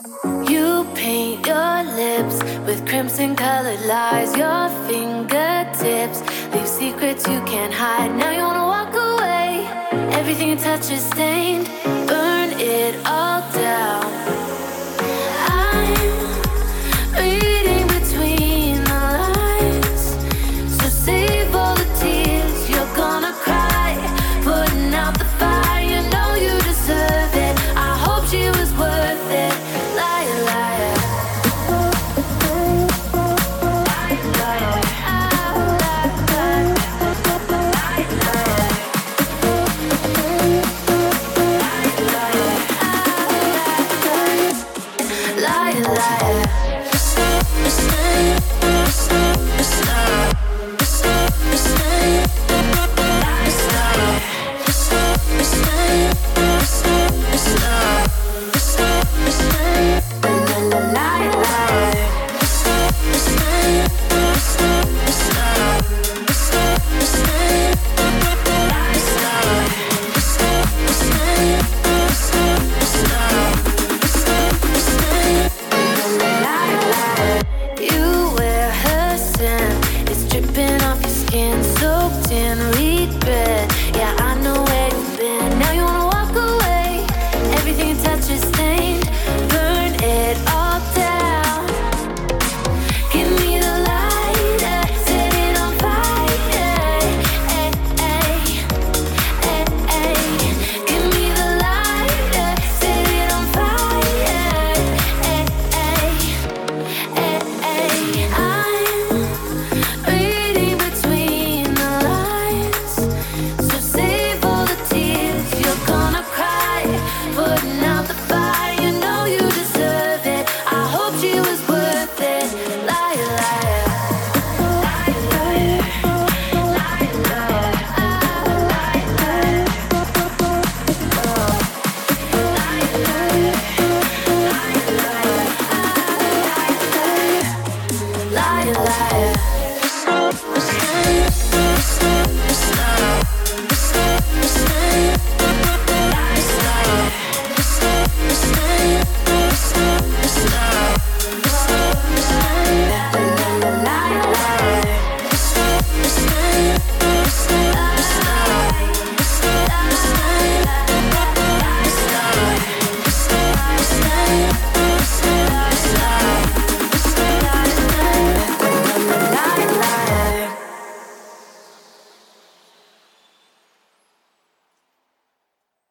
You paint your lips with crimson colored lies. Your fingertips leave secrets you can't hide. Now you wanna walk away. Everything you touch is stained. Burn it all down. I'm reading between the lines. So save all the tears you're gonna cry. Putting out the fire, you know you deserve it. I hope she was worth it. Liar, liar. Liar, liar. Liar, liar.